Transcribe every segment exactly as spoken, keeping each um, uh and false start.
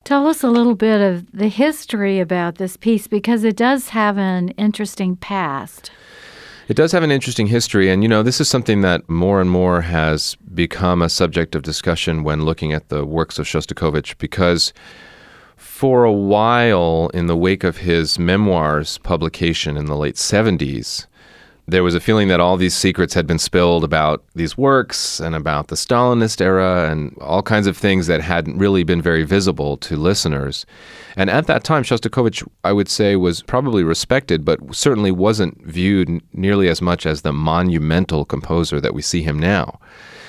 Tell us a little bit of the history about this piece, because it does have an interesting past. It does have an interesting history, and you know, this is something that more and more has become a subject of discussion when looking at the works of Shostakovich, because for a while, in the wake of his memoirs publication in the late seventies, there was a feeling that all these secrets had been spilled about these works and about the Stalinist era and all kinds of things that hadn't really been very visible to listeners. And at that time, Shostakovich, I would say, was probably respected, but certainly wasn't viewed nearly as much as the monumental composer that we see him now.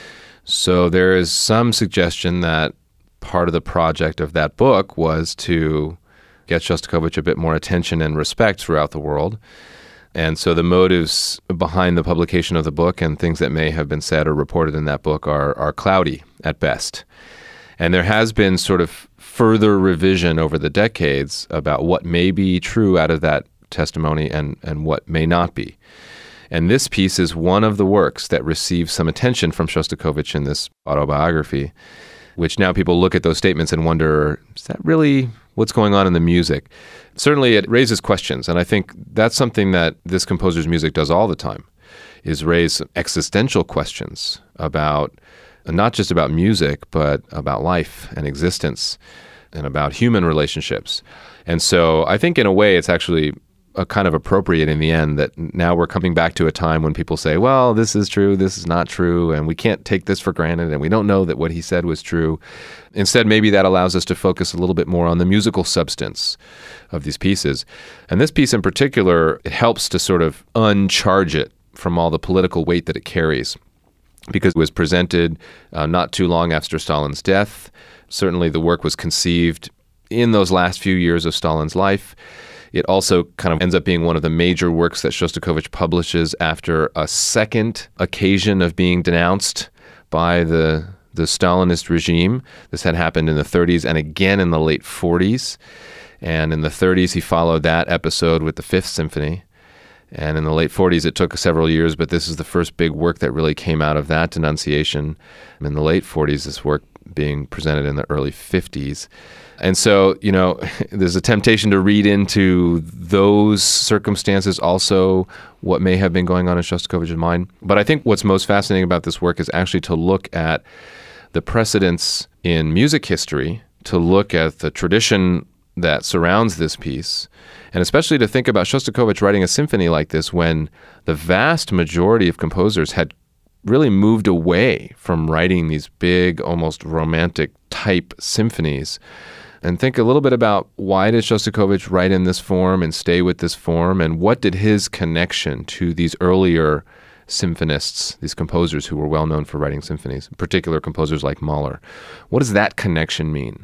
So there is some suggestion that part of the project of that book was to get Shostakovich a bit more attention and respect throughout the world. And so the motives behind the publication of the book and things that may have been said or reported in that book are, are cloudy at best. And there has been sort of further revision over the decades about what may be true out of that testimony and, and what may not be. And this piece is one of the works that receives some attention from Shostakovich in this autobiography, which now people look at those statements and wonder, is that really what's going on in the music? Certainly it raises questions, and I think that's something that this composer's music does all the time, is raise existential questions about, not just about music, but about life and existence and about human relationships. And so I think in a way it's actually a kind of appropriate in the end that now we're coming back to a time when people say, well, this is true, this is not true, and we can't take this for granted, and we don't know that what he said was true. Instead, maybe that allows us to focus a little bit more on the musical substance of these pieces. And this piece in particular, it helps to sort of uncharge it from all the political weight that it carries, because it was presented uh, not too long after Stalin's death. Certainly the work was conceived in those last few years of Stalin's life. It also kind of ends up being one of the major works that Shostakovich publishes after a second occasion of being denounced by the, the Stalinist regime. This had happened in the thirties and again in the late forties. And in the thirties, he followed that episode with the Fifth Symphony. And in the late forties, it took several years, but this is the first big work that really came out of that denunciation. In the late forties, this work being presented in the early fifties. And so, you know, there's a temptation to read into those circumstances also what may have been going on in Shostakovich's mind. But I think what's most fascinating about this work is actually to look at the precedents in music history, to look at the tradition that surrounds this piece, and especially to think about Shostakovich writing a symphony like this when the vast majority of composers had really moved away from writing these big, almost romantic type symphonies. And think a little bit about why did Shostakovich write in this form and stay with this form, and what did his connection to these earlier symphonists, these composers who were well known for writing symphonies, in particular composers like Mahler, what does that connection mean?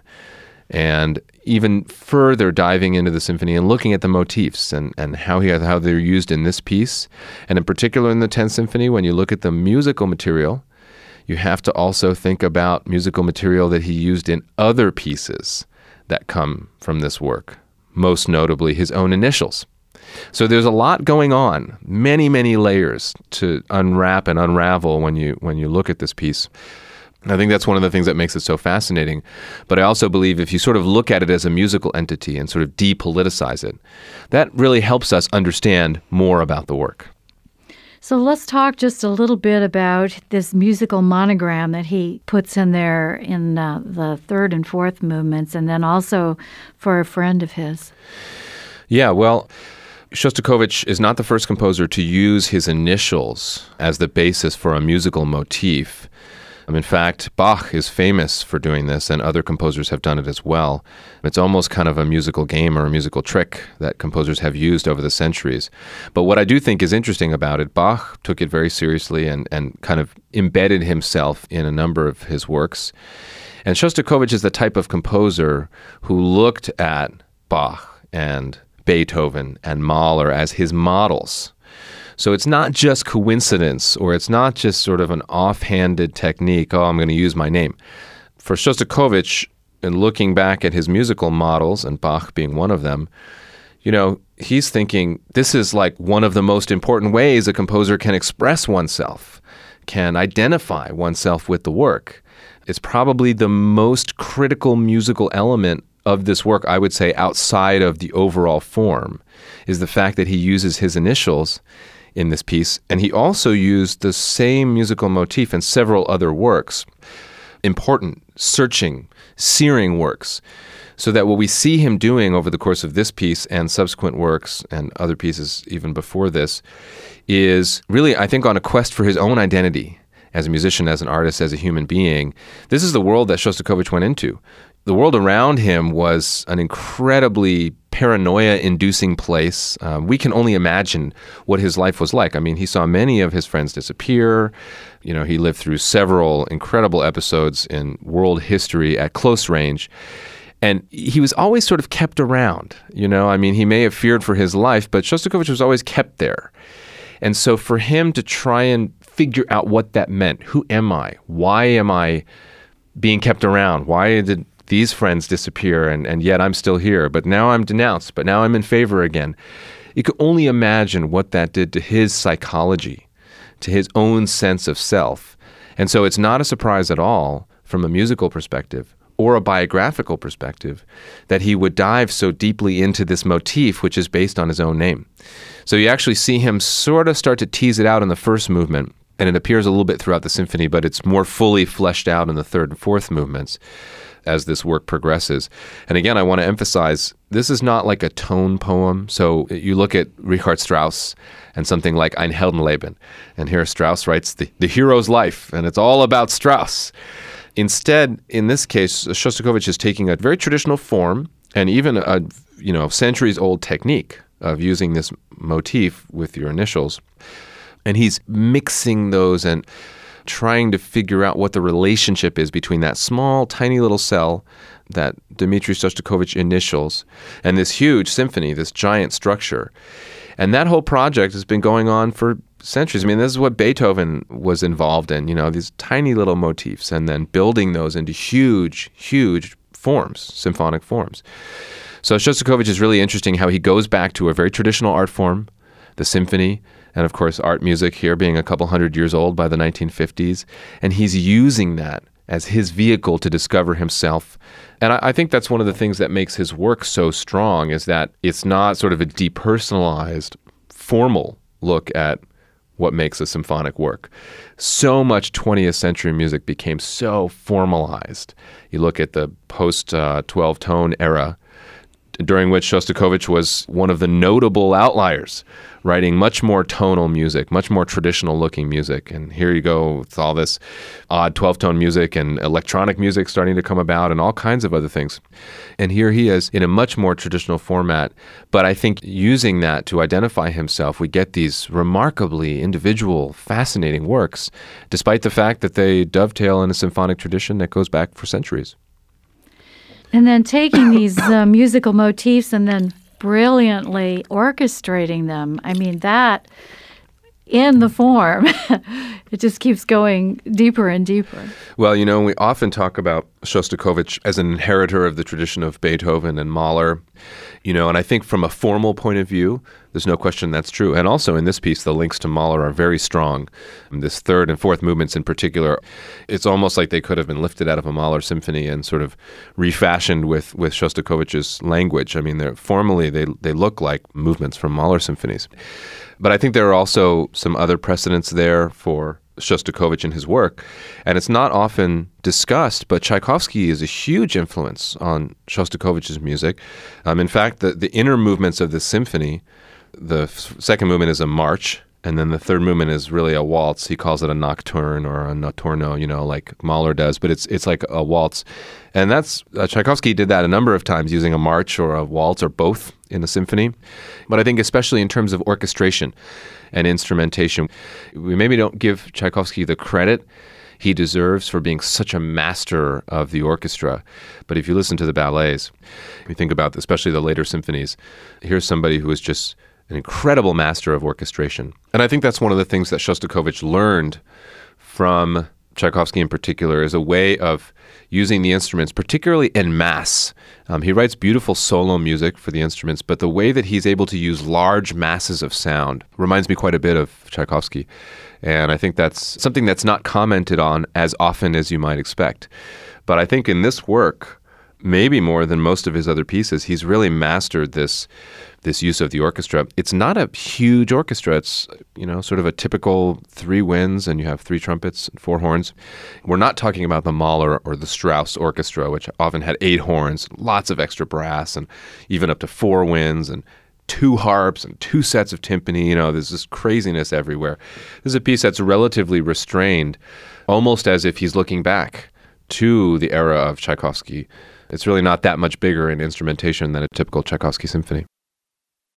And even further diving into the symphony and looking at the motifs and, and how he, how they're used in this piece, and in particular in the tenth Symphony, when you look at the musical material, you have to also think about musical material that he used in other pieces that come from this work, most notably his own initials. So there's a lot going on, many, many layers to unwrap and unravel when you when you look at this piece. I think that's one of the things that makes it so fascinating. But I also believe if you sort of look at it as a musical entity and sort of depoliticize it, that really helps us understand more about the work. So let's talk just a little bit about this musical monogram that he puts in there in uh, the third and fourth movements, and then also for a friend of his. Yeah, well, Shostakovich is not the first composer to use his initials as the basis for a musical motif. Um, in fact, Bach is famous for doing this, and other composers have done it as well. It's almost kind of a musical game or a musical trick that composers have used over the centuries. But what I do think is interesting about it, Bach took it very seriously and, and kind of embedded himself in a number of his works. And Shostakovich is the type of composer who looked at Bach and Beethoven and Mahler as his models. So it's not just coincidence, or it's not just sort of an offhanded technique, oh, I'm going to use my name. For Shostakovich, in looking back at his musical models, and Bach being one of them, you know, he's thinking this is like one of the most important ways a composer can express oneself, can identify oneself with the work. It's probably the most critical musical element of this work, I would say, outside of the overall form, is the fact that he uses his initials in this piece, and he also used the same musical motif in several other works, important, searching, searing works, so that what we see him doing over the course of this piece and subsequent works and other pieces even before this is really, I think, on a quest for his own identity as a musician, as an artist, as a human being. This is the world that Shostakovich went into. The world around him was an incredibly paranoia-inducing place. Um, we can only imagine what his life was like. I mean, he saw many of his friends disappear. You know, he lived through several incredible episodes in world history at close range. And he was always sort of kept around. You know, I mean, he may have feared for his life, but Shostakovich was always kept there. And so for him to try and figure out what that meant, who am I? Why am I being kept around? Why did these friends disappear and, and yet I'm still here? But now I'm denounced, but now I'm in favor again. You could only imagine what that did to his psychology, to his own sense of self. And so it's not a surprise at all from a musical perspective or a biographical perspective that he would dive so deeply into this motif, which is based on his own name. So you actually see him sort of start to tease it out in the first movement, and it appears a little bit throughout the symphony, but it's more fully fleshed out in the third and fourth movements as this work progresses. And again, I want to emphasize, this is not like a tone poem. So you look at Richard Strauss and something like Ein Heldenleben, and here Strauss writes the, the hero's life, and it's all about Strauss. Instead, in this case, Shostakovich is taking a very traditional form and even a you know centuries-old technique of using this motif with your initials, and he's mixing those and trying to figure out what the relationship is between that small, tiny little cell that Dmitri Shostakovich initials and this huge symphony, this giant structure. And that whole project has been going on for centuries. I mean, this is what Beethoven was involved in, you know, these tiny little motifs and then building those into huge, huge forms, symphonic forms. So Shostakovich is really interesting how he goes back to a very traditional art form, the symphony, and of course art music here being a couple hundred years old by the nineteen fifties. And he's using that as his vehicle to discover himself. And I, I think that's one of the things that makes his work so strong, is that it's not sort of a depersonalized, formal look at what makes a symphonic work. So much twentieth century music became so formalized. You look at the post-twelve-tone era, during which Shostakovich was one of the notable outliers, writing much more tonal music, much more traditional-looking music. And here you go with all this odd twelve-tone music and electronic music starting to come about and all kinds of other things. And here he is in a much more traditional format. But I think using that to identify himself, we get these remarkably individual, fascinating works, despite the fact that they dovetail in a symphonic tradition that goes back for centuries. And then taking these uh, musical motifs and then brilliantly orchestrating them. I mean, that in the form, it just keeps going deeper and deeper. Well, you know, we often talk about Shostakovich as an inheritor of the tradition of Beethoven and Mahler, you know, and I think from a formal point of view, there's no question that's true. And also in this piece, the links to Mahler are very strong. And this third and fourth movements in particular, it's almost like they could have been lifted out of a Mahler symphony and sort of refashioned with, with Shostakovich's language. I mean, they're formally, they, they look like movements from Mahler symphonies. But I think there are also some other precedents there for Shostakovich and his work. And it's not often discussed, but Tchaikovsky is a huge influence on Shostakovich's music. Um, in fact, the, the inner movements of this symphony, the f- second movement is a march, and then the third movement is really a waltz. He calls it a nocturne or a notturno, you know, like Mahler does, but it's it's like a waltz. And that's, uh, Tchaikovsky did that a number of times using a march or a waltz or both in the symphony. But I think especially in terms of orchestration and instrumentation, we maybe don't give Tchaikovsky the credit he deserves for being such a master of the orchestra. But if you listen to the ballets, if you think about especially the later symphonies, here's somebody who is just an incredible master of orchestration. And I think that's one of the things that Shostakovich learned from Tchaikovsky in particular, is a way of using the instruments, particularly en masse. Um, he writes beautiful solo music for the instruments, but the way that he's able to use large masses of sound reminds me quite a bit of Tchaikovsky. And I think that's something that's not commented on as often as you might expect. But I think in this work, maybe more than most of his other pieces. He's really mastered this this use of the orchestra. It's not a huge orchestra. It's, you know, sort of a typical three winds, and you have three trumpets and four horns. We're not talking about the Mahler or the Strauss orchestra, which often had eight horns, lots of extra brass, and even up to four winds, and two harps and two sets of timpani. You know, there's this craziness everywhere. This is a piece that's relatively restrained, almost as if he's looking back to the era of Tchaikovsky. It's really not that much bigger in instrumentation than a typical Tchaikovsky symphony.